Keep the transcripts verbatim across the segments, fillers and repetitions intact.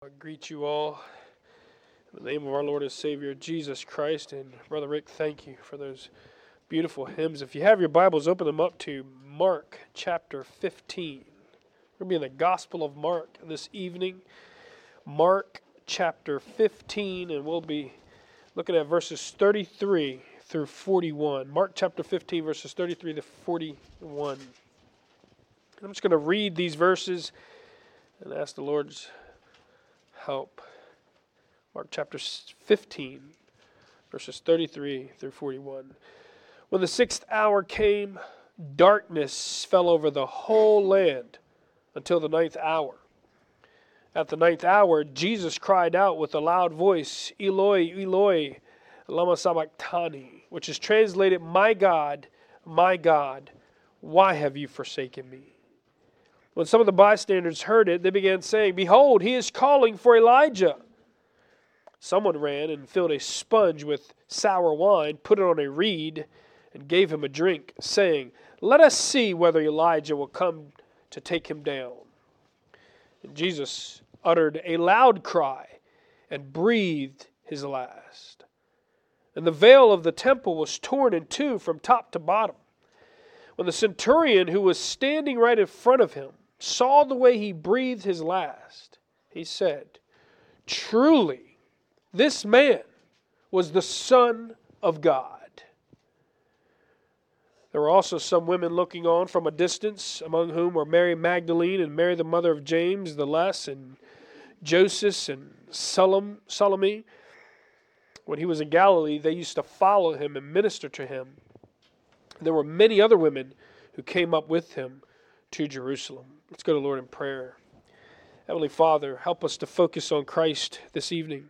I greet you all in the name of our Lord and Savior, Jesus Christ. And Brother Rick, thank you for those beautiful hymns. If you have your Bibles, open them up to Mark chapter fifteen. We're going to be in the Gospel of Mark this evening. Mark chapter fifteen, and we'll be looking at verses thirty-three through forty-one. Mark chapter fifteen, verses thirty-three to forty-one. I'm just going to read these verses and ask the Lord's help. Mark chapter fifteen, verses thirty-three through forty-one. When the sixth hour came, darkness fell over the whole land until the ninth hour. At the ninth hour, Jesus cried out with a loud voice, Eloi, Eloi, lama sabachthani, which is translated, My God, my God, why have you forsaken me? When some of the bystanders heard it, they began saying, Behold, he is calling for Elijah. Someone ran and filled a sponge with sour wine, put it on a reed, and gave him a drink, saying, Let us see whether Elijah will come to take him down. And Jesus uttered a loud cry and breathed his last. And the veil of the temple was torn in two from top to bottom. When the centurion who was standing right in front of him saw the way he breathed his last, he said, Truly, this man was the Son of God. There were also some women looking on from a distance, among whom were Mary Magdalene and Mary the mother of James the Less and Joseph and Salome. When he was in Galilee, they used to follow him and minister to him. There were many other women who came up with him to Jerusalem. Let's go to the Lord in prayer. Heavenly Father, help us to focus on Christ this evening.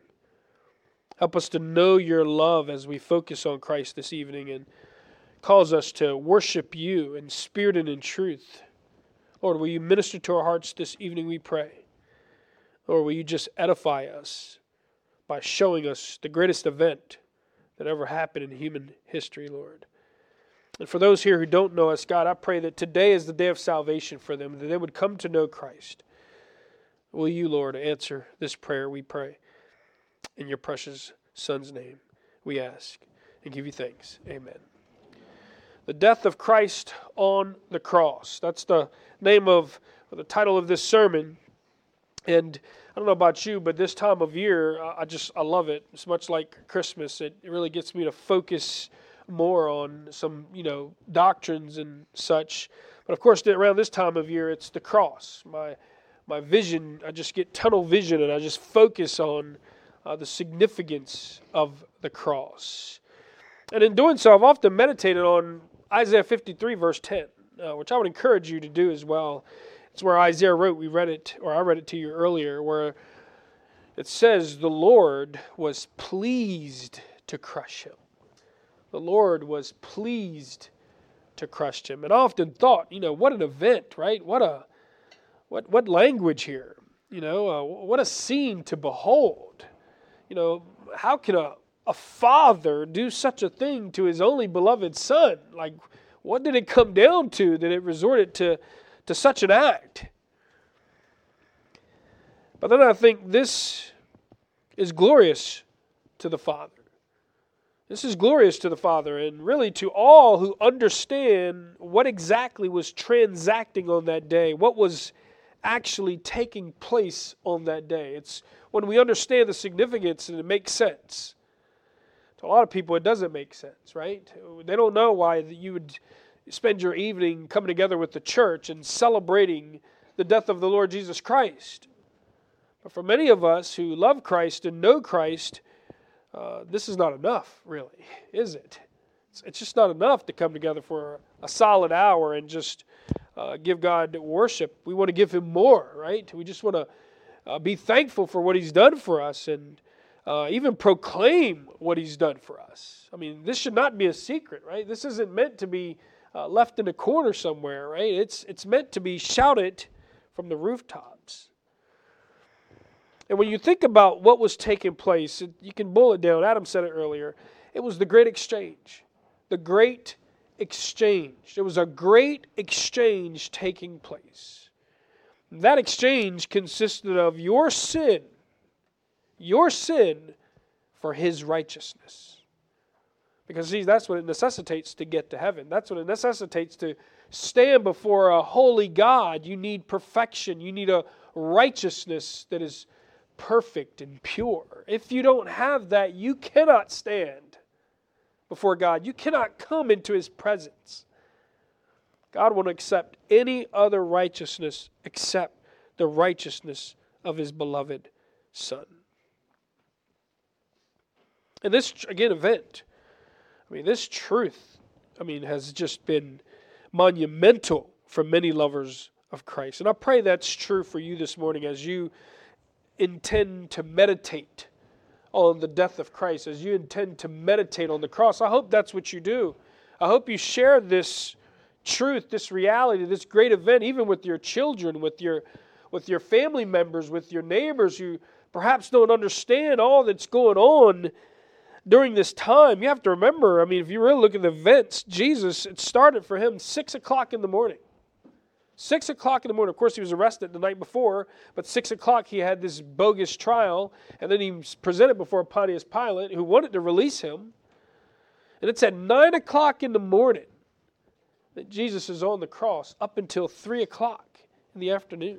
Help us to know your love as we focus on Christ this evening, and cause us to worship you in spirit and in truth. Lord, will you minister to our hearts this evening, we pray. Lord, will you just edify us by showing us the greatest event that ever happened in human history, Lord. And for those here who don't know us, God, I pray that today is the day of salvation for them, that they would come to know Christ. Will you, Lord, answer this prayer, we pray. In your precious Son's name, we ask and give you thanks. Amen. The death of Christ on the cross. That's the name of, or the title of this sermon. And I don't know about you, but this time of year, I just, I love it. It's much like Christmas. It, it really gets me to focus more on some, you know, doctrines and such. But of course, around this time of year, it's the cross. My my vision, I just get tunnel vision, and I just focus on uh, the significance of the cross. And in doing so, I've often meditated on Isaiah fifty-three, verse ten, uh, which I would encourage you to do as well. It's where Isaiah wrote, we read it, or I read it to you earlier, where it says, the Lord was pleased to crush him. The Lord was pleased to crush him. And I often thought, you know, what an event, right? What a, what what language here? You know, uh, what a scene to behold. You know, how can a, a father do such a thing to his only beloved son? Like, what did it come down to that it resorted to, to such an act? But then I think this is glorious to the Father. This is glorious to the Father, and really to all who understand what exactly was transacting on that day, what was actually taking place on that day. It's when we understand the significance and it makes sense. To a lot of people, it doesn't make sense, right? They don't know why you would spend your evening coming together with the church and celebrating the death of the Lord Jesus Christ. But for many of us who love Christ and know Christ, Uh, this is not enough, really, is it? It's, it's just not enough to come together for a solid hour and just uh, give God worship. We want to give Him more, right? We just want to uh, be thankful for what He's done for us and uh, even proclaim what He's done for us. I mean, this should not be a secret, right? This isn't meant to be uh, left in a corner somewhere, right? It's it's meant to be shouted from the rooftops. And when you think about what was taking place, you can boil it down. Adam said it earlier. It was the great exchange. The great exchange. There was a great exchange taking place. That exchange consisted of your sin your sin for His righteousness. Because see, that's what it necessitates to get to heaven. That's what it necessitates to stand before a holy God. You need perfection. You need a righteousness that is perfect and pure. If you don't have that, you cannot stand before God. You cannot come into His presence. God won't accept any other righteousness except the righteousness of His beloved Son. And this, again, event, I mean, this truth, I mean, has just been monumental for many lovers of Christ. And I pray that's true for you this morning as you intend to meditate on the death of Christ, as you intend to meditate on the cross. I hope that's what you do. I hope you share this truth, this reality, this great event, even with your children, with your, with your family members, with your neighbors who perhaps don't understand all that's going on during this time. You have to remember, I mean, if you really look at the events, Jesus, it started for Him six o'clock in the morning. Six o'clock in the morning. Of course, He was arrested the night before, but six o'clock He had this bogus trial, and then He was presented before Pontius Pilate, who wanted to release Him. And it's at nine o'clock in the morning that Jesus is on the cross up until three o'clock in the afternoon.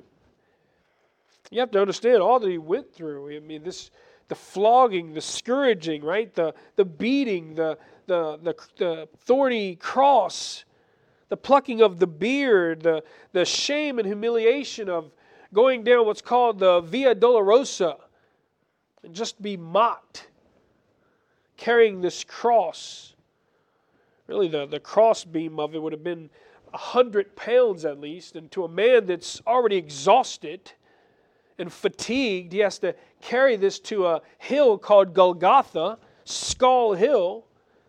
You have to understand all that He went through. I mean, this... The flogging, the scourging, right? The the beating, the, the the the thorny cross, the plucking of the beard, the, the shame and humiliation of going down what's called the Via Dolorosa and just be mocked, carrying this cross. Really, the, the crossbeam of it would have been a hundred pounds at least, and to a man that's already exhausted and fatigued, he has to carry this to a hill called Golgotha, Skull Hill.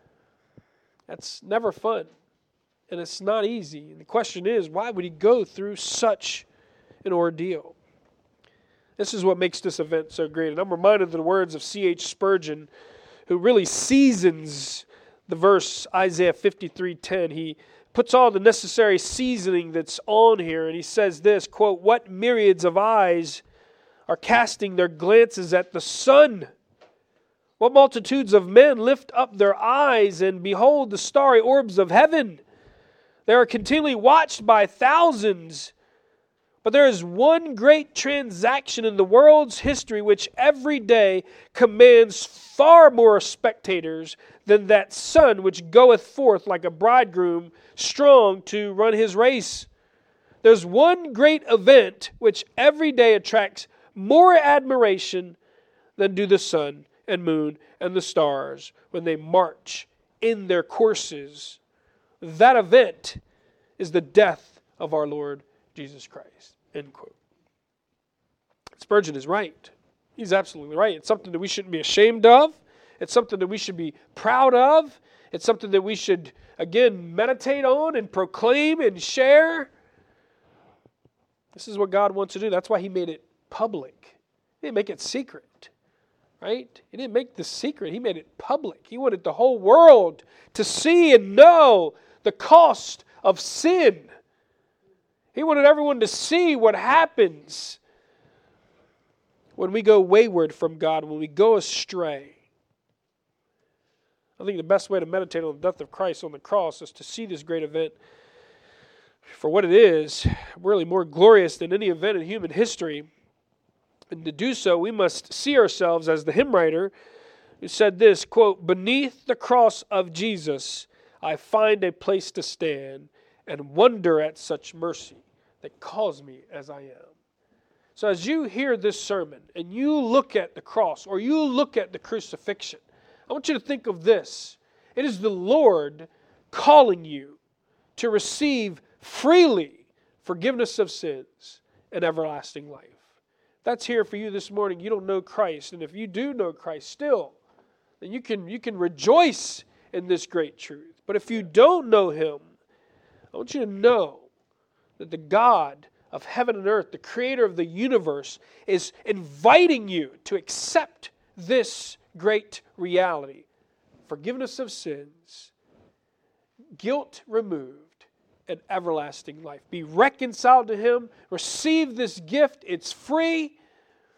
That's never fun. And it's not easy. And the question is, why would He go through such an ordeal? This is what makes this event so great. And I'm reminded of the words of C H Spurgeon, who really seasons the verse Isaiah fifty-three ten. He puts all the necessary seasoning that's on here, and he says this, quote, "What myriads of eyes are casting their glances at the sun? What multitudes of men lift up their eyes and behold the starry orbs of heaven? They are continually watched by thousands. But there is one great transaction in the world's history which every day commands far more spectators than that sun which goeth forth like a bridegroom strong to run his race. There's one great event which every day attracts more admiration than do the sun and moon and the stars when they march in their courses. That event is the death of our Lord Jesus Christ." End quote. Spurgeon is right. He's absolutely right. It's something that we shouldn't be ashamed of. It's something that we should be proud of. It's something that we should, again, meditate on and proclaim and share. This is what God wants to do. That's why He made it public. He didn't make it secret, right? He didn't make this secret. He made it public. He wanted the whole world to see and know the cost of sin. He wanted everyone to see what happens when we go wayward from God, when we go astray. I think the best way to meditate on the death of Christ on the cross is to see this great event for what it is, really more glorious than any event in human history. And to do so, we must see ourselves as the hymn writer who said this, quote, "Beneath the cross of Jesus, I find a place to stand and wonder at such mercy that calls me as I am." So as you hear this sermon and you look at the cross or you look at the crucifixion, I want you to think of this. It is the Lord calling you to receive freely forgiveness of sins and everlasting life. That's here for you this morning. You don't know Christ. And if you do know Christ still, then you can, you can rejoice in this great truth. But if you don't know Him, I want you to know that the God of heaven and earth, the creator of the universe, is inviting you to accept this great reality. Forgiveness of sins, guilt removed, and everlasting life. Be reconciled to Him. Receive this gift. It's free.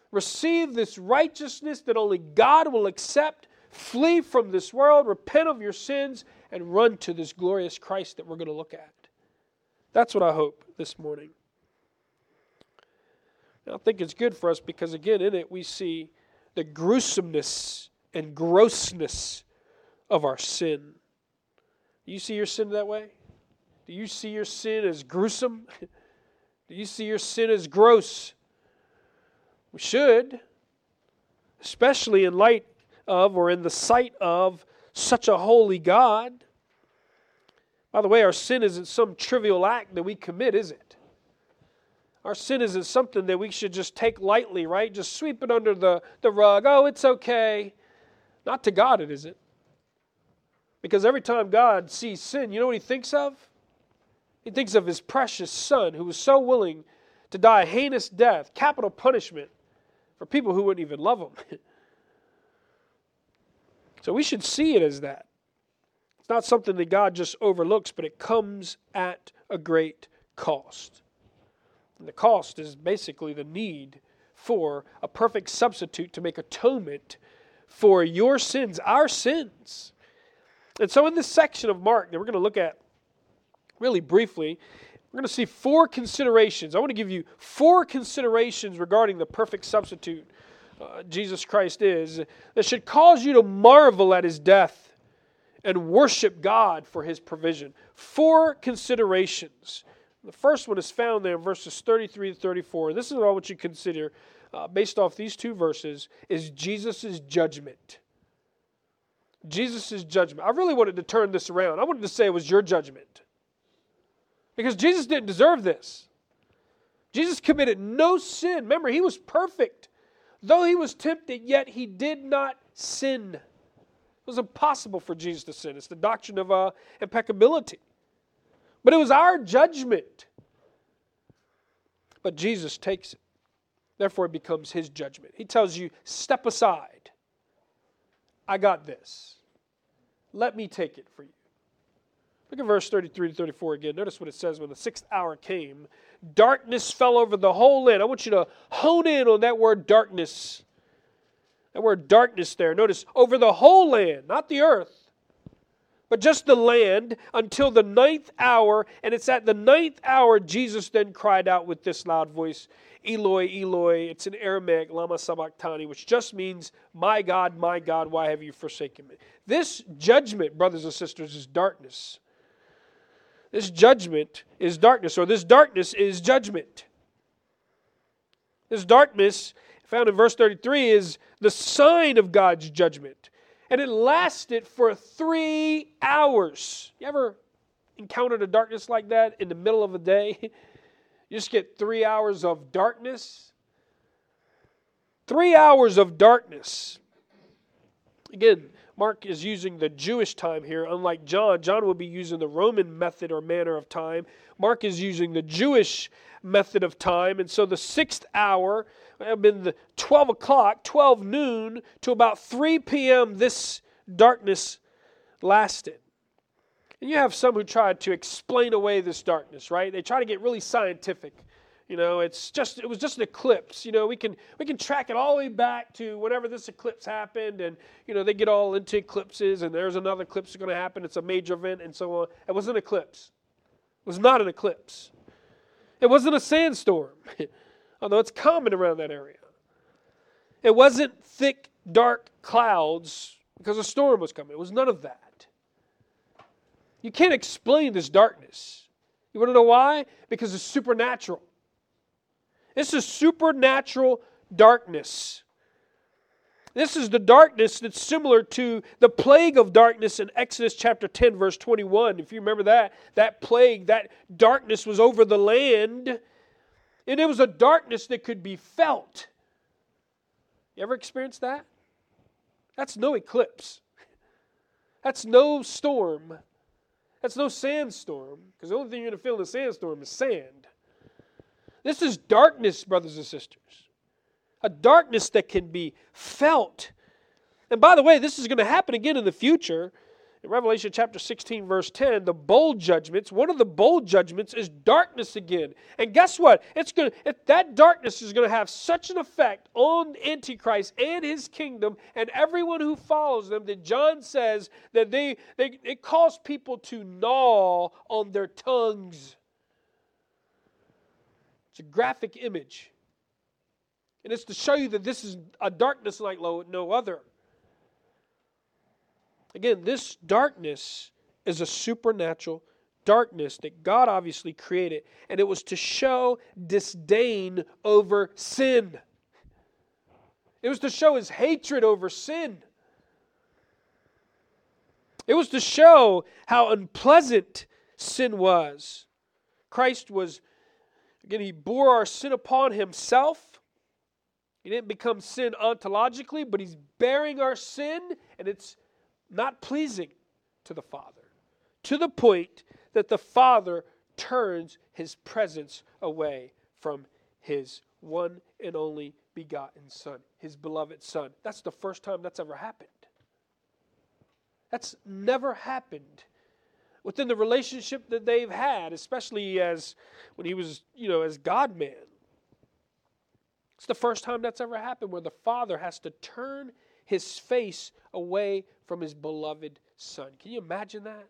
receive this righteousness that only God will accept, flee from this world, repent of your sins, and run to this glorious Christ that we're going to look at. That's what I hope this morning. And I think it's good for us because, again, in it we see the gruesomeness and grossness of our sin. Do you see your sin that way? Do you see your sin as gruesome? Do you see your sin as gross? We should, especially in light of or in the sight of such a holy God. By the way, our sin isn't some trivial act that we commit, is it? Our sin isn't something that we should just take lightly, right? Just sweep it under the, the rug. Oh, it's okay. Not to God it isn't. Because every time God sees sin, you know what He thinks of? He thinks of His precious Son who was so willing to die a heinous death, capital punishment, for people who wouldn't even love Him. So we should see it as that. It's not something that God just overlooks, but it comes at a great cost. And the cost is basically the need for a perfect substitute to make atonement for your sins, our sins. And so in this section of Mark that we're going to look at really briefly, we're going to see four considerations. I want to give you four considerations regarding the perfect substitute uh, Jesus Christ is that should cause you to marvel at His death and worship God for His provision. Four considerations. The first one is found there in verses thirty-three to thirty-four. This is what I want you to consider uh, based off these two verses is Jesus' judgment. Jesus' judgment. I really wanted to turn this around. I wanted to say it was your judgment. Because Jesus didn't deserve this. Jesus committed no sin. Remember, He was perfect. Though He was tempted, yet He did not sin. It was impossible for Jesus to sin. It's the doctrine of uh, impeccability. But it was our judgment. But Jesus takes it. Therefore, it becomes His judgment. He tells you, step aside. I got this. Let me take it for you. Look at verse thirty-three to thirty-four again. Notice what it says. When the sixth hour came, darkness fell over the whole land. I want you to hone in on that word darkness. That word darkness there. Notice, over the whole land, not the earth, but just the land until the ninth hour. And it's at the ninth hour Jesus then cried out with this loud voice, Eloi, Eloi. It's in Aramaic, lama sabachthani, which just means, my God, my God, why have you forsaken me? This judgment, brothers and sisters, is darkness. This judgment is darkness, or this darkness is judgment. This darkness, found in verse thirty-three, is the sign of God's judgment. And it lasted for three hours. You ever encountered a darkness like that in the middle of a day? You just get three hours of darkness. Three hours of darkness. Again, Mark is using the Jewish time here, unlike John. John will be using the Roman method or manner of time. Mark is using the Jewish method of time. And so the sixth hour, have been the twelve o'clock, twelve noon, to about three p.m. this darkness lasted. And you have some who try to explain away this darkness, right? They try to get really scientific. You know, it's just it was just an eclipse. You know, we can we can track it all the way back to whenever this eclipse happened, and you know they get all into eclipses, and there's another eclipse that's going to happen. It's a major event, and so on. It was an eclipse. It was not an eclipse. It wasn't a sandstorm, although it's common around that area. It wasn't thick, dark clouds because a storm was coming. It was none of that. You can't explain this darkness. You want to know why? Because it's supernatural. This is supernatural darkness. This is the darkness that's similar to the plague of darkness in Exodus chapter ten, verse twenty-one. If you remember that, that plague, that darkness was over the land, and it was a darkness that could be felt. You ever experienced that? That's no eclipse. That's no storm. That's no sandstorm, because the only thing you're going to feel in a sandstorm is sand. This is darkness, brothers and sisters. A darkness that can be felt. And by the way, this is going to happen again in the future. In Revelation chapter sixteen, verse ten, the bowl judgments, one of the bowl judgments is darkness again. And guess what? It's going to, that darkness is going to have such an effect on Antichrist and his kingdom and everyone who follows them that John says that they, they it caused people to gnaw on their tongues. It's a graphic image. And it's to show you that this is a darkness like no other. Again, this darkness is a supernatural darkness that God obviously created. And it was to show disdain over sin. It was to show his hatred over sin. It was to show how unpleasant sin was. Christ was, again, he bore our sin upon himself. He didn't become sin ontologically, but he's bearing our sin, and it's not pleasing to the Father, to the point that the Father turns his presence away from his one and only begotten Son, his beloved Son. That's the first time that's ever happened. That's never happened within the relationship that they've had, especially as when he was, you know, as God-man. It's the first time that's ever happened where the Father has to turn his face away from his beloved Son. Can you imagine that?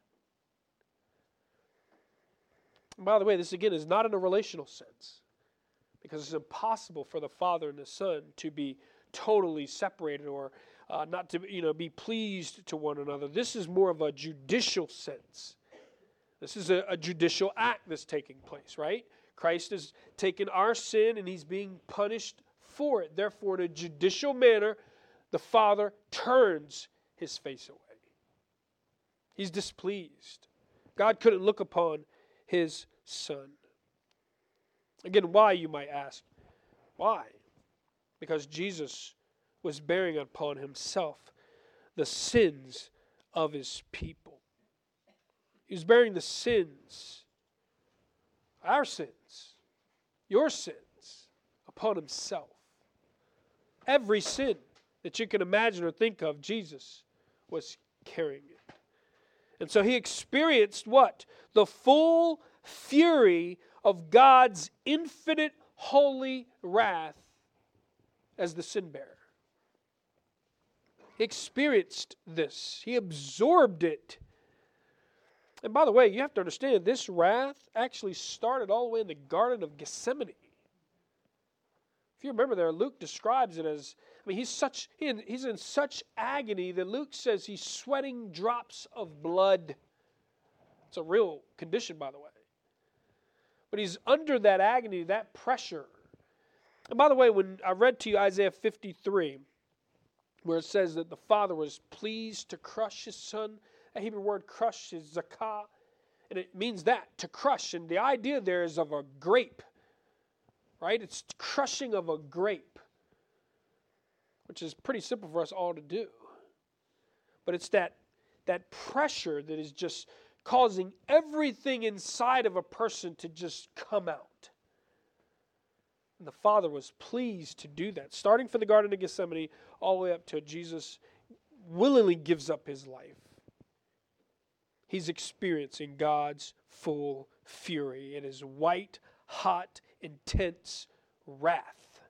And by the way, this again is not in a relational sense, because it's impossible for the Father and the Son to be totally separated or uh, not to, you know, be pleased to one another. This is more of a judicial sense. This is a, a judicial act that's taking place, right? Christ is taking our sin and he's being punished for it. Therefore, in a judicial manner, the Father turns his face away. He's displeased. God couldn't look upon his Son. Again, why, you might ask? Why? Because Jesus was bearing upon himself the sins of his people. He was bearing the sins, our sins, your sins, upon himself. Every sin that you can imagine or think of, Jesus was carrying it. And so he experienced what? The full fury of God's infinite holy wrath as the sin bearer. He experienced this. He absorbed it. And by the way, you have to understand, this wrath actually started all the way in the Garden of Gethsemane. If you remember there, Luke describes it as, I mean, he's such he, he's in such agony that Luke says he's sweating drops of blood. It's a real condition, by the way. But he's under that agony, that pressure. And by the way, when I read to you Isaiah fifty-three, where it says that the Father was pleased to crush his Son, that Hebrew word crush is zakah, and it means that, to crush. And the idea there is of a grape. Right? It's crushing of a grape, which is pretty simple for us all to do. But it's that, that pressure that is just causing everything inside of a person to just come out. And the Father was pleased to do that, starting from the Garden of Gethsemane all the way up to Jesus willingly gives up his life. He's experiencing God's full fury. It is white, hot, intense wrath.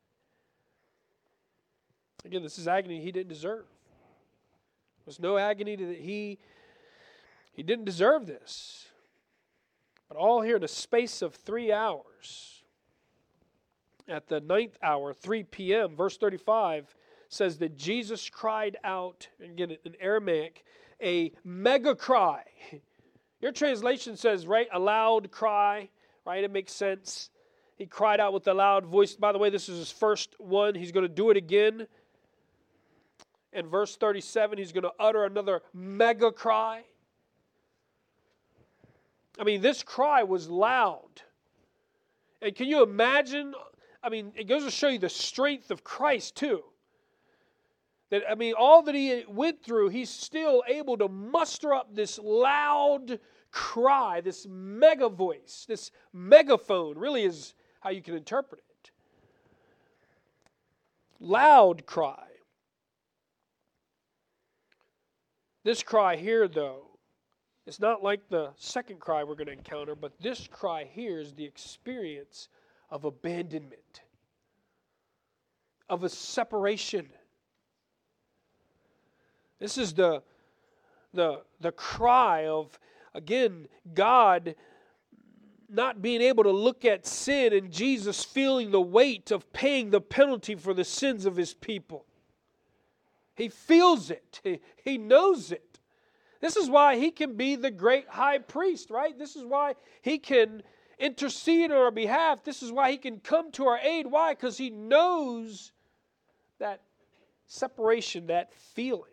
Again, this is agony he didn't deserve. There was no agony that he he didn't deserve this. But all here in a space of three hours. At the ninth hour, three p.m., verse thirty-five says that Jesus cried out, again in Aramaic, a mega cry. Your translation says, right, a loud cry, right? It makes sense. He cried out with a loud voice. By the way, this is his first one. He's going to do it again. In verse thirty-seven, he's going to utter another mega cry. I mean, this cry was loud. And can you imagine? I mean, it goes to show you the strength of Christ too. That, I mean, all that he went through, he's still able to muster up this loud cry, this mega voice, this megaphone, really is how you can interpret it. Loud cry. This cry here, though, it's not like the second cry we're going to encounter, but this cry here is the experience of abandonment, of a separation. This is the, the, the cry of, again, God not being able to look at sin and Jesus feeling the weight of paying the penalty for the sins of His people. He feels it. He, he knows it. This is why He can be the great high priest, right? This is why He can intercede on our behalf. This is why He can come to our aid. Why? Because He knows that separation, that feeling.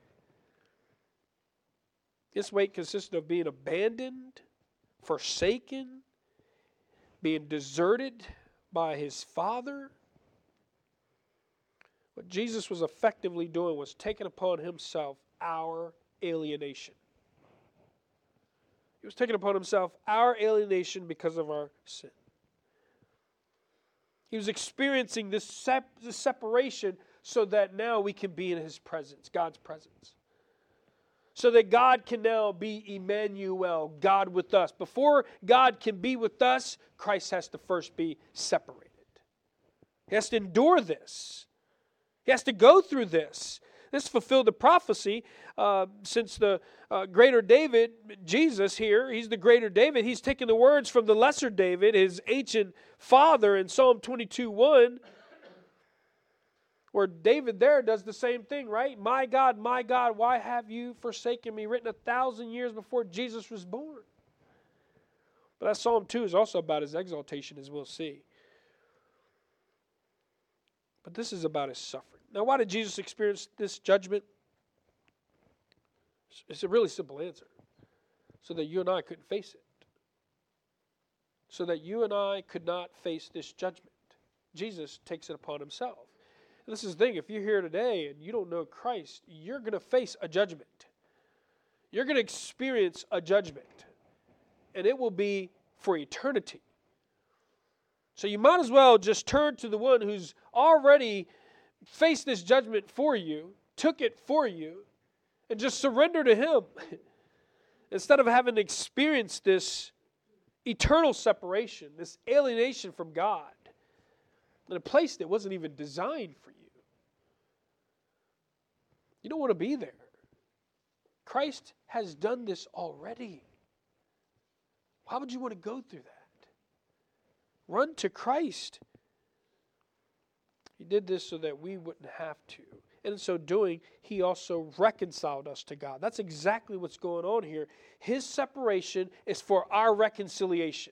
This weight consisted of being abandoned, forsaken, being deserted by His Father. What Jesus was effectively doing was taking upon Himself our alienation. He was taking upon Himself our alienation because of our sin. He was experiencing this, sep- this separation so that now we can be in His presence, God's presence. So that God can now be Emmanuel, God with us. Before God can be with us, Christ has to first be separated. He has to endure this. He has to go through this. This fulfilled the prophecy uh, since the uh, greater David, Jesus here, he's the greater David. He's taken the words from the lesser David, his ancient father, in Psalm twenty-two one, where David there does the same thing, right? My God, my God, why have you forsaken me? Written a thousand years before Jesus was born. But that Psalm two is also about His exaltation, as we'll see. But this is about His suffering. Now, why did Jesus experience this judgment? It's a really simple answer. So that you and I couldn't face it. So that you and I could not face this judgment. Jesus takes it upon Himself. And this is the thing, if you're here today and you don't know Christ, you're going to face a judgment. You're going to experience a judgment. And it will be for eternity. So you might as well just turn to the one who's already faced this judgment for you, took it for you, and just surrender to Him. Instead of having to experience this eternal separation, this alienation from God, in a place that wasn't even designed for you. You don't want to be there. Christ has done this already. Why would you want to go through that? Run to Christ. He did this so that we wouldn't have to. And in so doing, He also reconciled us to God. That's exactly what's going on here. His separation is for our reconciliation.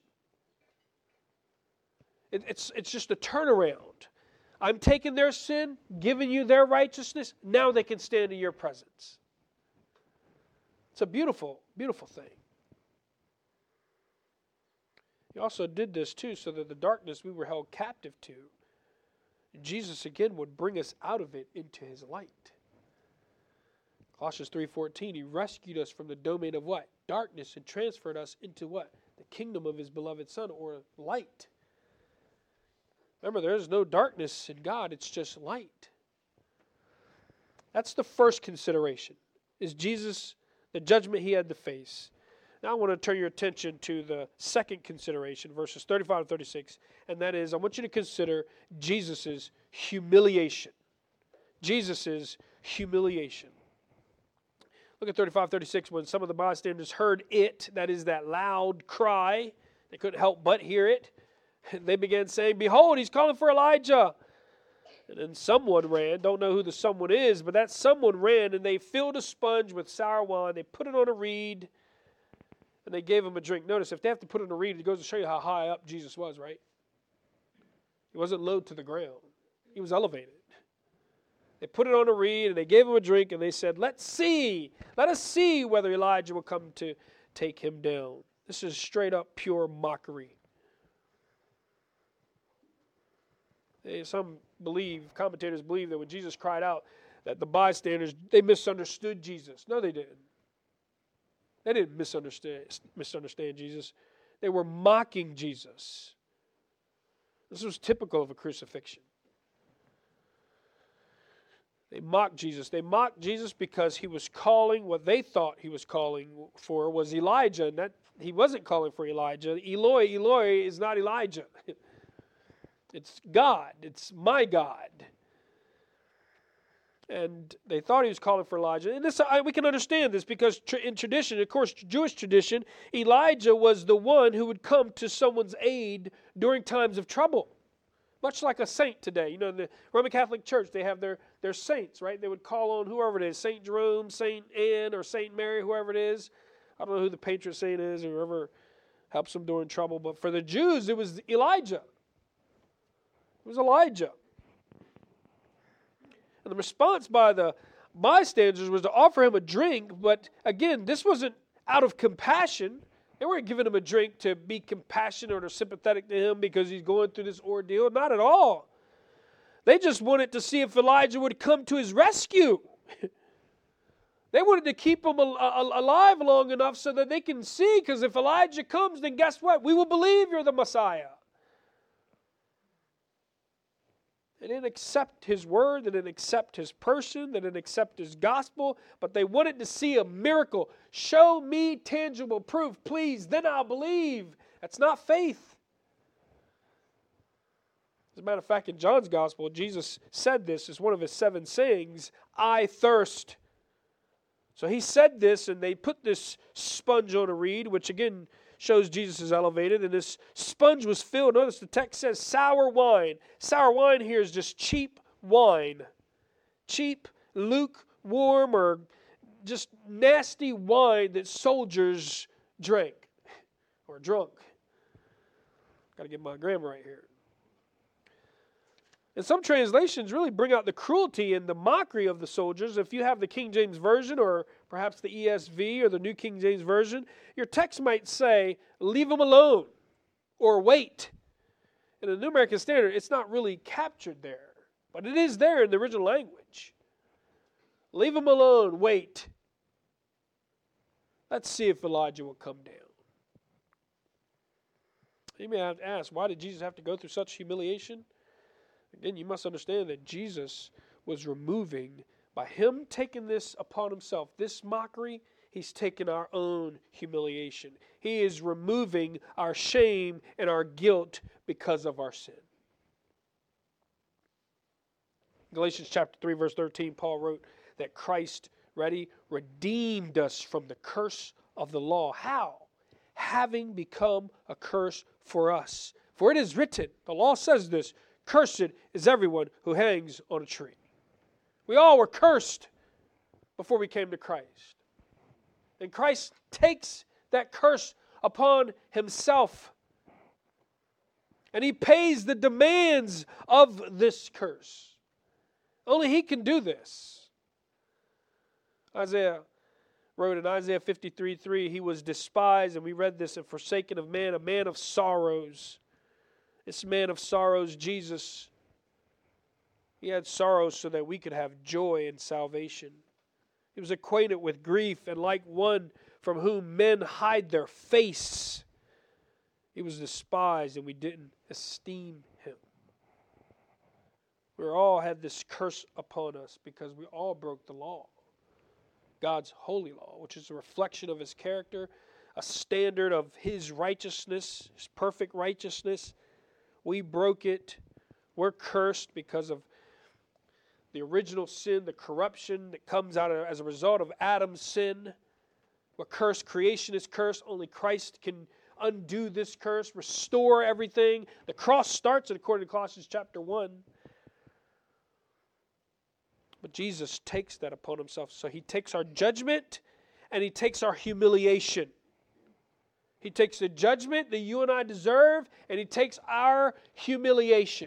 It, it's, it's just a turnaround. I'm taking their sin, giving you their righteousness. Now they can stand in your presence. It's a beautiful, beautiful thing. He also did this too so that the darkness we were held captive to, Jesus again would bring us out of it into His light. Colossians three fourteen, He rescued us from the domain of what? Darkness, and transferred us into what? The kingdom of His beloved Son, or light. Remember, there is no darkness in God, it's just light. That's the first consideration, is Jesus, the judgment He had to face. Now I want to turn your attention to the second consideration, verses thirty-five and thirty-six, and that is, I want you to consider Jesus' humiliation. Jesus' humiliation. Look at thirty-five, thirty-six, when some of the bystanders heard it, that is that loud cry, they couldn't help but hear it, they began saying, behold, He's calling for Elijah. And then someone ran, don't know who the someone is, but that someone ran, and they filled a sponge with sour wine, they put it on a reed, and they gave Him a drink. Notice, if they have to put it on a reed, it goes to show you how high up Jesus was, right? He wasn't low to the ground. He was elevated. They put it on a reed, and they gave Him a drink, and they said, let's see, let us see whether Elijah will come to take Him down. This is straight up pure mockery. Some believe, commentators believe that when Jesus cried out, that the bystanders, they misunderstood Jesus. No, they didn't. They didn't misunderstand, misunderstand Jesus. They were mocking Jesus. This was typical of a crucifixion. They mocked Jesus. They mocked Jesus because he was calling what they thought he was calling for was Elijah. And that he wasn't calling for Elijah. Eloi, Eloi is not Elijah. It's God. It's my God. And they thought he was calling for Elijah. And this, I, we can understand this because tr- in tradition, of course, Jewish tradition, Elijah was the one who would come to someone's aid during times of trouble. Much like a saint today. You know, in the Roman Catholic Church, they have their, their saints, right? They would call on whoever it is, Saint Jerome, Saint Anne, or Saint Mary, whoever it is. I don't know who the patron saint is or whoever helps them during trouble. But for the Jews, it was Elijah. It was Elijah. And the response by the bystanders was to offer him a drink. But again, this wasn't out of compassion. They weren't giving him a drink to be compassionate or sympathetic to him because he's going through this ordeal. Not at all. They just wanted to see if Elijah would come to his rescue. They wanted to keep him al- al- alive long enough so that they can see, because if Elijah comes, then guess what? We will believe you're the Messiah. They didn't accept his word. They didn't accept his person. They didn't accept his gospel. But they wanted to see a miracle. Show me tangible proof, please. Then I'll believe. That's not faith. As a matter of fact, in John's gospel, Jesus said this as one of his seven sayings, I thirst. So he said this, and they put this sponge on a reed, which again shows Jesus is elevated, and this sponge was filled. Notice the text says sour wine. Sour wine here is just cheap wine. Cheap, lukewarm, or just nasty wine that soldiers drank or drunk. Got to get my grammar right here. And some translations really bring out the cruelty and the mockery of the soldiers. If you have the King James Version or perhaps the E S V or the New King James Version, your text might say, leave them alone or wait. In the New American Standard, it's not really captured there, but it is there in the original language. Leave them alone, wait. Let's see if Elijah will come down. You may have to ask, why did Jesus have to go through such humiliation? Again, you must understand that Jesus was removing, by him taking this upon himself, this mockery, he's taken our own humiliation. He is removing our shame and our guilt because of our sin. Galatians chapter three, verse thirteen, Paul wrote that Christ, ready, redeemed us from the curse of the law. How? Having become a curse for us. For it is written, the law says this, cursed is everyone who hangs on a tree. We all were cursed before we came to Christ. And Christ takes that curse upon himself. And he pays the demands of this curse. Only he can do this. Isaiah wrote in Isaiah fifty-three three, he was despised, and we read this, and forsaken of man, a man of sorrows. This man of sorrows, Jesus, he had sorrows so that we could have joy and salvation. He was acquainted with grief, and like one from whom men hide their face, he was despised, and we didn't esteem him. We all had this curse upon us because we all broke the law. God's holy law, which is a reflection of his character, a standard of his righteousness, his perfect righteousness. We broke it. We're cursed because of the original sin, the corruption that comes out of, as a result of Adam's sin. We're cursed. Creation is cursed. Only Christ can undo this curse, restore everything. The cross starts, according to Colossians chapter one. But Jesus takes that upon himself. So he takes our judgment and he takes our humiliation. He takes the judgment that you and I deserve, and he takes our humiliation.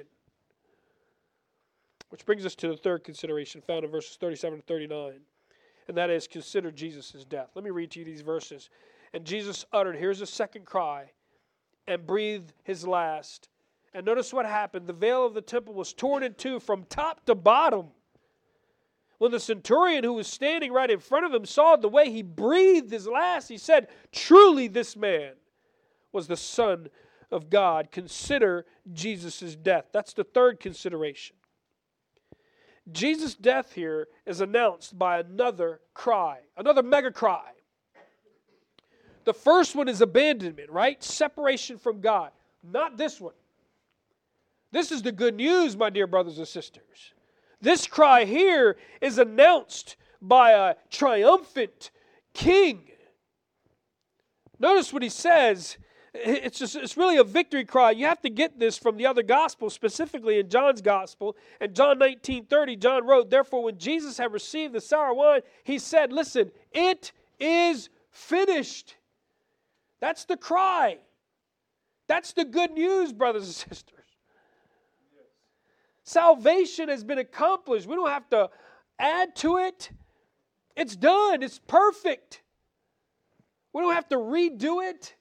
Which brings us to the third consideration found in verses thirty-seven to thirty-nine. And that is, consider Jesus' death. Let me read to you these verses. And Jesus uttered, here's a second cry, and breathed his last. And notice what happened. The veil of the temple was torn in two from top to bottom. When the centurion who was standing right in front of him saw the way he breathed his last, he said, truly this man was the Son of God. Consider Jesus' death. That's the third consideration. Jesus' death here is announced by another cry, another mega cry. The first one is abandonment, right? Separation from God. Not this one. This is the good news, my dear brothers and sisters. This cry here is announced by a triumphant king. Notice what he says. It's just, it's really a victory cry. You have to get this from the other gospels, specifically in John's gospel. In John nineteen thirty, John wrote, "Therefore, when Jesus had received the sour wine, he said, listen, it is finished." That's the cry. That's the good news, brothers and sisters. Yes. Salvation has been accomplished. We don't have to add to it. It's done. It's perfect. We don't have to redo it.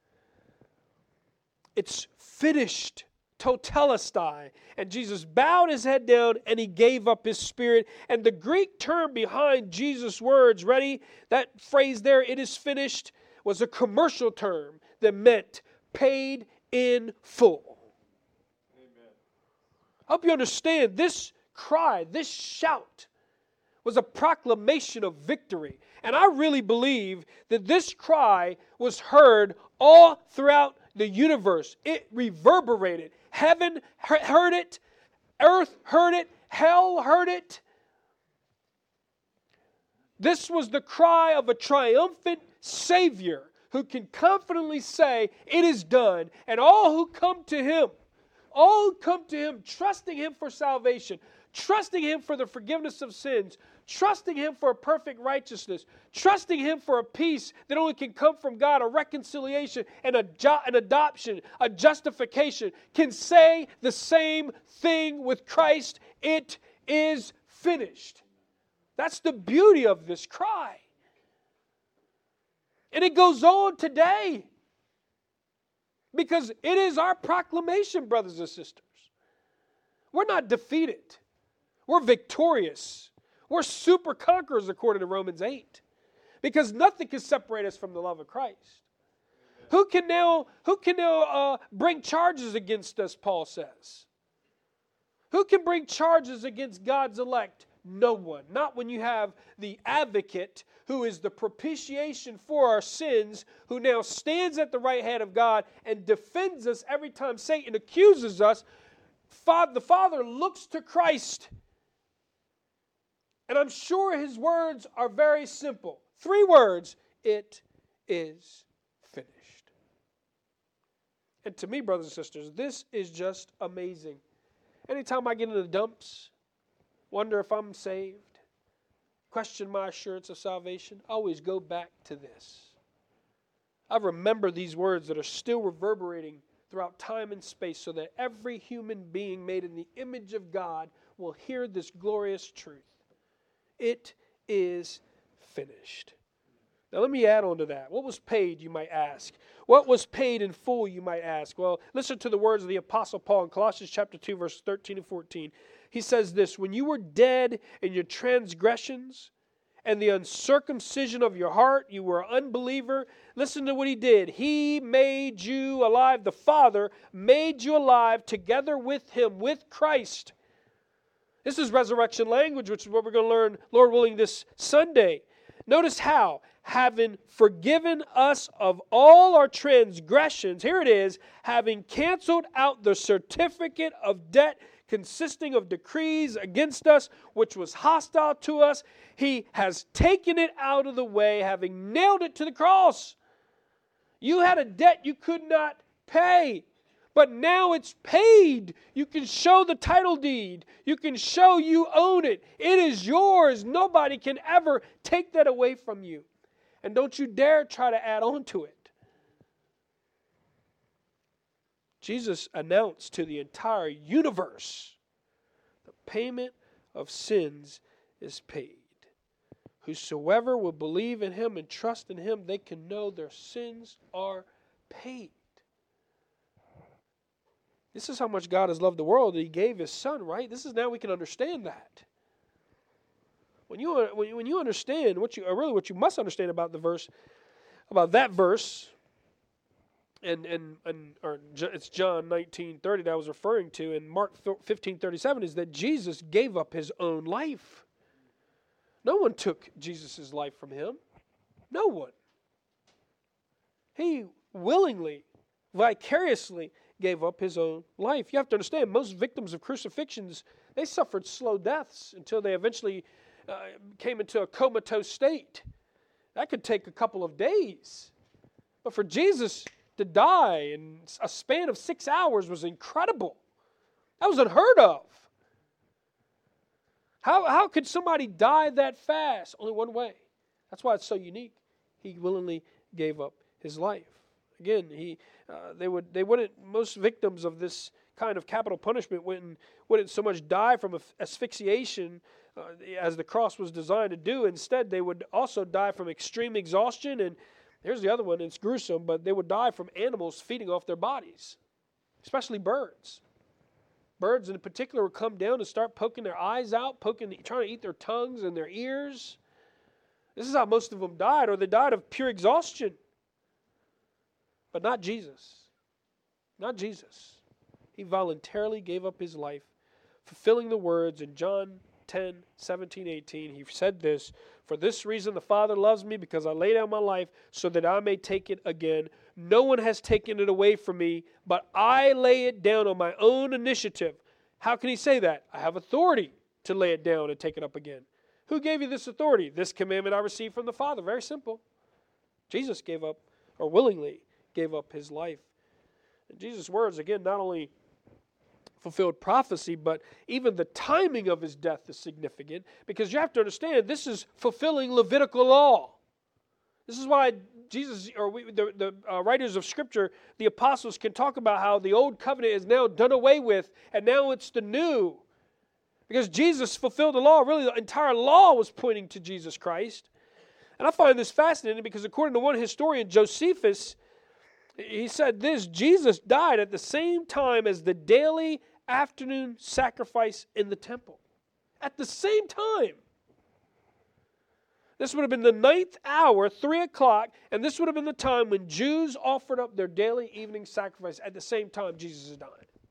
It's finished. Totelestai. And Jesus bowed his head down and he gave up his spirit. And the Greek term behind Jesus' words, ready? That phrase there, "it is finished," was a commercial term that meant paid in full. Amen. I hope you understand this cry, this shout was a proclamation of victory. And I really believe that this cry was heard all throughout the universe. It reverberated. Heaven heard it. Earth heard it. Hell heard it. This was the cry of a triumphant Savior who can confidently say, "It is done." And all who come to Him, all who come to Him trusting Him for salvation, trusting Him for the forgiveness of sins, trusting Him for a perfect righteousness, trusting Him for a peace that only can come from God, a reconciliation and a jo- an adoption, a justification, can say the same thing with Christ. It is finished. That's the beauty of this cry. And it goes on today. Because it is our proclamation, brothers and sisters. We're not defeated. We're victorious. We're super conquerors according to Romans eight. Because nothing can separate us from the love of Christ. Who can now, who can now uh, bring charges against us, Paul says? Who can bring charges against God's elect? No one. Not when you have the advocate who is the propitiation for our sins, who now stands at the right hand of God and defends us every time Satan accuses us. The Father looks to Christ. And I'm sure his words are very simple. Three words: it is finished. And to me, brothers and sisters, this is just amazing. Anytime I get in the dumps, wonder if I'm saved, question my assurance of salvation, I always go back to this. I remember these words that are still reverberating throughout time and space so that every human being made in the image of God will hear this glorious truth. It is finished. Now let me add on to that. What was paid, you might ask? What was paid in full, you might ask? Well, listen to the words of the Apostle Paul in Colossians chapter two, verses thirteen and fourteen. He says this: "When you were dead in your transgressions and the uncircumcision of your heart, you were an unbeliever." Listen to what he did. He made you alive. The Father made you alive together with Him, with Christ. This is resurrection language, which is what we're going to learn, Lord willing, this Sunday. Notice how, having forgiven us of all our transgressions, here it is, having canceled out the certificate of debt consisting of decrees against us, which was hostile to us, He has taken it out of the way, having nailed it to the cross. You had a debt you could not pay, but now it's paid. You can show the title deed. You can show you own it. It is yours. Nobody can ever take that away from you. And don't you dare try to add on to it. Jesus announced to the entire universe, the payment of sins is paid. Whosoever will believe in Him and trust in Him, they can know their sins are paid. This is how much God has loved the world, that He gave His Son, right? This is now we can understand that. When you when you understand what you really what you must understand about the verse, about that verse, and and and or it's John nineteen thirty that I was referring to, and Mark fifteen thirty-seven is that Jesus gave up his own life. No one took Jesus' life from him. No one. He willingly, vicariously gave up his own life. You have to understand, most victims of crucifixions, they suffered slow deaths until they eventually uh, came into a comatose state. That could take a couple of days. But for Jesus to die in a span of six hours was incredible. That was unheard of. How, how could somebody die that fast? Only one way. That's why it's so unique. He willingly gave up his life. Again, he uh, they would they wouldn't most victims of this kind of capital punishment wouldn't wouldn't so much die from asphyxiation uh, as the cross was designed to do. Instead, they would also die from extreme exhaustion, and here's the other one, it's gruesome, but they would die from animals feeding off their bodies, especially birds. Birds in particular would come down and start poking their eyes out, poking, trying to eat their tongues and their ears. This is how most of them died, or they died of pure exhaustion. But not Jesus. Not Jesus. He voluntarily gave up his life, fulfilling the words in John ten, seventeen, eighteen. He said this, "For this reason the Father loves me, because I lay down my life so that I may take it again. No one has taken it away from me, but I lay it down on my own initiative." How can he say that? I have authority to lay it down and take it up again. Who gave you this authority? This commandment I received from the Father. Very simple. Jesus gave up, or willingly gave up his life. And Jesus' words, again, not only fulfilled prophecy, but even the timing of his death is significant, because you have to understand this is fulfilling Levitical law. This is why Jesus, or we, the, the uh, writers of Scripture, the apostles can talk about how the old covenant is now done away with, and now it's the new. Because Jesus fulfilled the law. Really, the entire law was pointing to Jesus Christ. And I find this fascinating because according to one historian, Josephus, he said this: Jesus died at the same time as the daily afternoon sacrifice in the temple. At the same time. This would have been the ninth hour, three o'clock, and this would have been the time when Jews offered up their daily evening sacrifice at the same time Jesus is dying.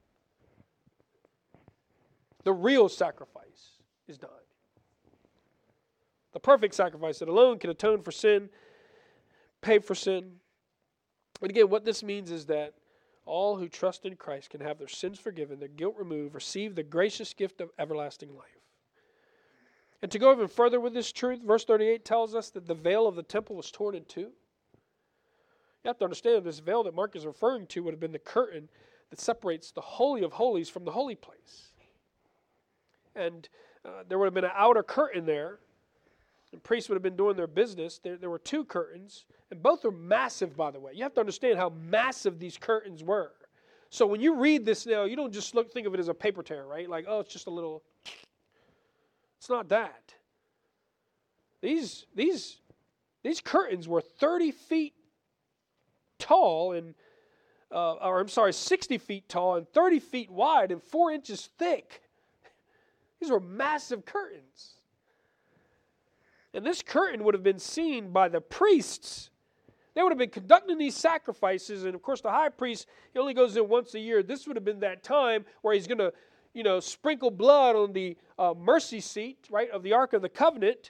The real sacrifice is dying. The perfect sacrifice that alone can atone for sin, pay for sin. And again, what this means is that all who trust in Christ can have their sins forgiven, their guilt removed, receive the gracious gift of everlasting life. And to go even further with this truth, verse thirty-eight tells us that the veil of the temple was torn in two. You have to understand this veil that Mark is referring to would have been the curtain that separates the Holy of Holies from the holy place. And uh, there would have been an outer curtain there, and priests would have been doing their business. There, there were two curtains, and both are massive, by the way. You have to understand how massive these curtains were. So when you read this now, you don't just look think of it as a paper tear, right? Like, oh, it's just a little... It's not that. These, these, these curtains were thirty feet tall, and uh, or I'm sorry, sixty feet tall and thirty feet wide and four inches thick. These were massive curtains. And this curtain would have been seen by the priests. They would have been conducting these sacrifices, and of course the high priest, he only goes in once a year. This would have been that time where he's going to, you know, sprinkle blood on the uh, mercy seat, right, of the Ark of the Covenant.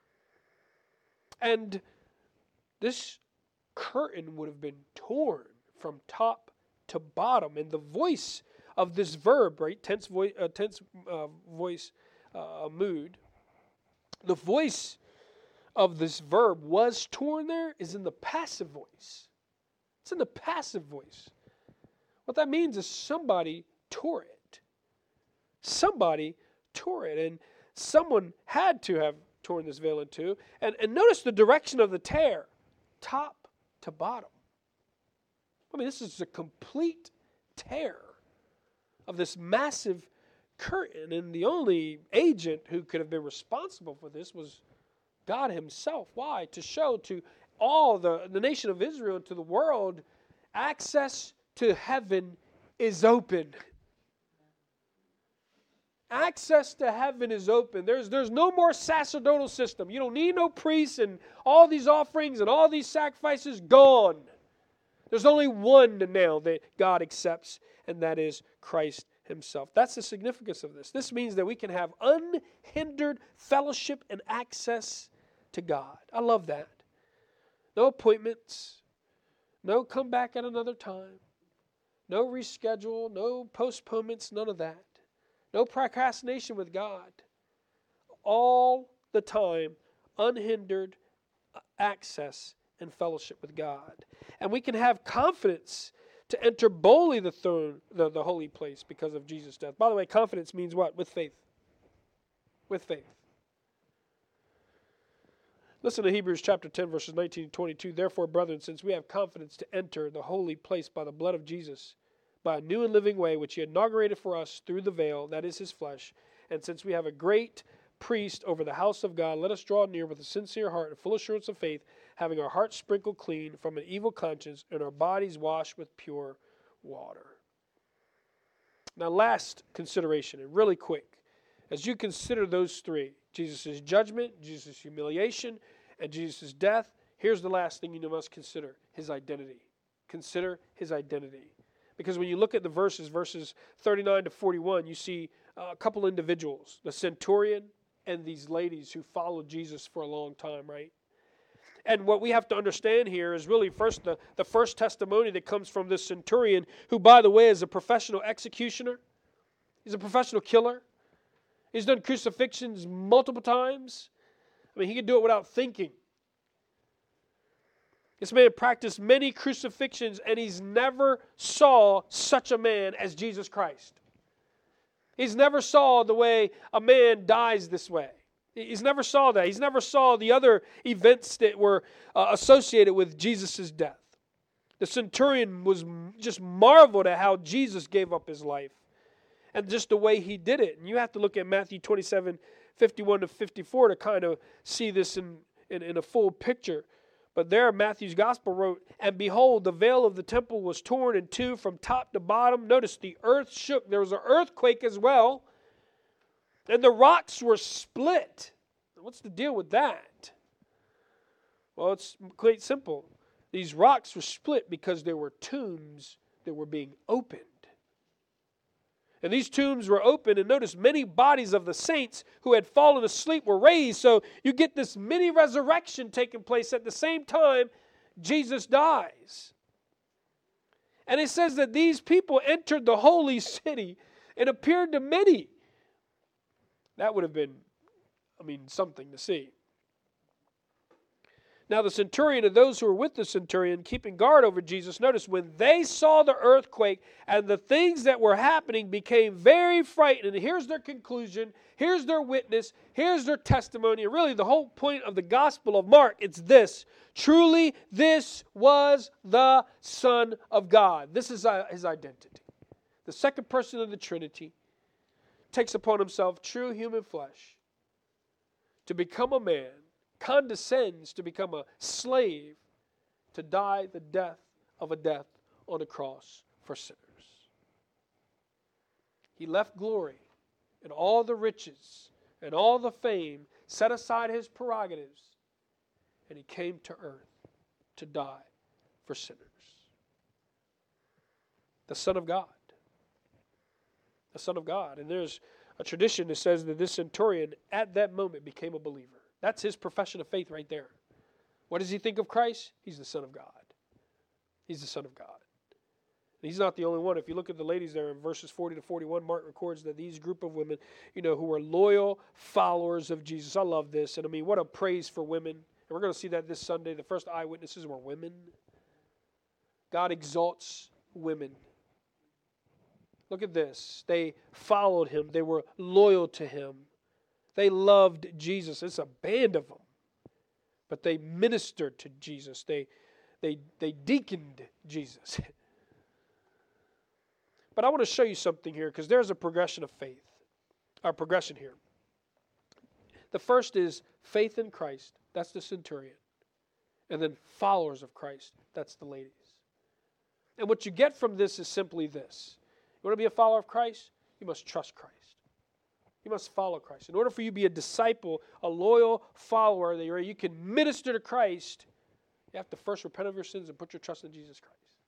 And this curtain would have been torn from top to bottom. And the voice of this verb, right, tense, vo- uh, tense uh, voice uh, mood, the voice of this verb was torn there is in the passive voice. It's in the passive voice. What that means is somebody tore it. Somebody tore it, and someone had to have torn this veil in two. And, and notice the direction of the tear, top to bottom. I mean, this is a complete tear of this massive curtain, and the only agent who could have been responsible for this was God himself. Why? To show to all the, the nation of Israel and to the world, access to heaven is open. Access to heaven is open. There's, there's no more sacerdotal system. You don't need no priests and all these offerings and all these sacrifices. Gone. There's only one now that God accepts, and that is Christ himself. That's the significance of this. This means that we can have unhindered fellowship and access to God. I love that. No appointments. No come back at another time. No reschedule. No postponements. None of that. No procrastination with God. All the time, unhindered access and fellowship with God. And we can have confidence to enter boldly the throne, the, the holy place because of Jesus' death. By the way, confidence means what? With faith. With faith. Listen to Hebrews chapter ten, verses nineteen and twenty-two. Therefore, brethren, since we have confidence to enter the holy place by the blood of Jesus, by a new and living way, which he inaugurated for us through the veil, that is his flesh, and since we have a great priest over the house of God, let us draw near with a sincere heart and full assurance of faith, having our hearts sprinkled clean from an evil conscience and our bodies washed with pure water. Now, last consideration, and really quick, as you consider those three, Jesus' judgment, Jesus' humiliation, and Jesus' death, here's the last thing you must consider, his identity. Consider his identity. Because when you look at the verses, verses thirty-nine to forty-one, you see a couple individuals, the centurion and these ladies who followed Jesus for a long time, right? And what we have to understand here is really first the, the first testimony that comes from this centurion, who, by the way, is a professional executioner. He's a professional killer. He's done crucifixions multiple times. I mean, he could do it without thinking. This man practiced many crucifixions, and he's never saw such a man as Jesus Christ. He's never saw the way a man dies this way. He's never saw that. He's never saw the other events that were uh, associated with Jesus' death. The centurion was just marveled at how Jesus gave up his life and just the way he did it. And you have to look at Matthew twenty-seven, fifty-one to fifty-four to kind of see this in, in, in a full picture. But there Matthew's gospel wrote, and behold, the veil of the temple was torn in two from top to bottom. Notice the earth shook. There was an earthquake as well. And the rocks were split. What's the deal with that? Well, it's quite simple. These rocks were split because there were tombs that were being opened. And these tombs were open, and notice many bodies of the saints who had fallen asleep were raised. So you get this mini resurrection taking place at the same time Jesus dies. And it says that these people entered the holy city and appeared to many. That would have been, I mean, something to see. Now the centurion and those who were with the centurion keeping guard over Jesus, notice when they saw the earthquake and the things that were happening became very frightened. And here's their conclusion, here's their witness, here's their testimony. And really the whole point of the Gospel of Mark, it's this. Truly this was the Son of God. This is his identity. The second person of the Trinity takes upon himself true human flesh to become a man, condescends to become a slave, to die the death of a death on a cross for sinners. He left glory and all the riches and all the fame, set aside his prerogatives, and he came to earth to die for sinners. The Son of God. The Son of God. And there's a tradition that says that this centurion at that moment became a believer. That's his profession of faith right there. What does he think of Christ? He's the Son of God. He's the Son of God. And he's not the only one. If you look at the ladies there in verses forty to forty-one, Mark records that these group of women, you know, who were loyal followers of Jesus. I love this. And I mean, what a praise for women. And we're going to see that this Sunday. The first eyewitnesses were women. God exalts women. Look at this. They followed him. They were loyal to him. They loved Jesus. It's a band of them. But they ministered to Jesus. They, they, they deaconed Jesus. But I want to show you something here because there's a progression of faith. Our progression here. The first is faith in Christ. That's the centurion. And then followers of Christ. That's the ladies. And what you get from this is simply this. You want to be a follower of Christ? You must trust Christ. You must follow Christ. In order for you to be a disciple, a loyal follower, that you can minister to Christ, you have to first repent of your sins and put your trust in Jesus Christ.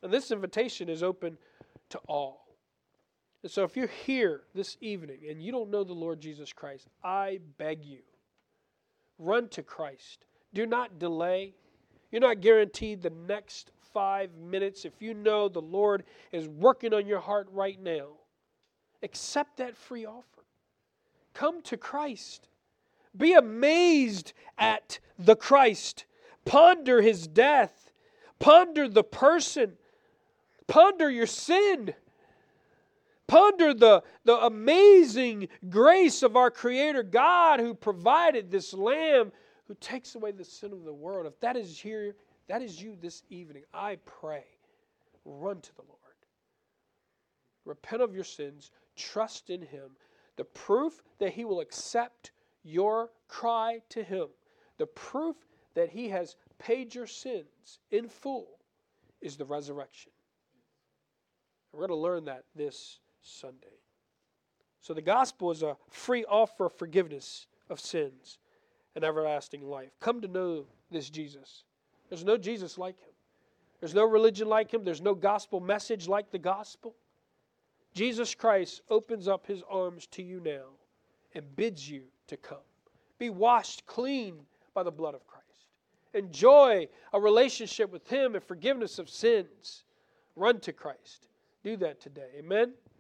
And this invitation is open to all. And so if you're here this evening and you don't know the Lord Jesus Christ, I beg you, run to Christ. Do not delay. You're not guaranteed the next five minutes. If you know the Lord is working on your heart right now, accept that free offer. Come to Christ. Be amazed at the Christ. Ponder His death. Ponder the person. Ponder your sin. Ponder the, the amazing grace of our Creator God who provided this Lamb who takes away the sin of the world. If that is here, that is you this evening, I pray, run to the Lord. Repent of your sins. Trust in Him. The proof that He will accept your cry to Him, the proof that He has paid your sins in full, is the resurrection. We're going to learn that this Sunday. So the gospel is a free offer of forgiveness of sins and everlasting life. Come to know this Jesus. There's no Jesus like Him. There's no religion like Him. There's no gospel message like the gospel. Jesus Christ opens up His arms to you now and bids you to come. Be washed clean by the blood of Christ. Enjoy a relationship with Him and forgiveness of sins. Run to Christ. Do that today. Amen.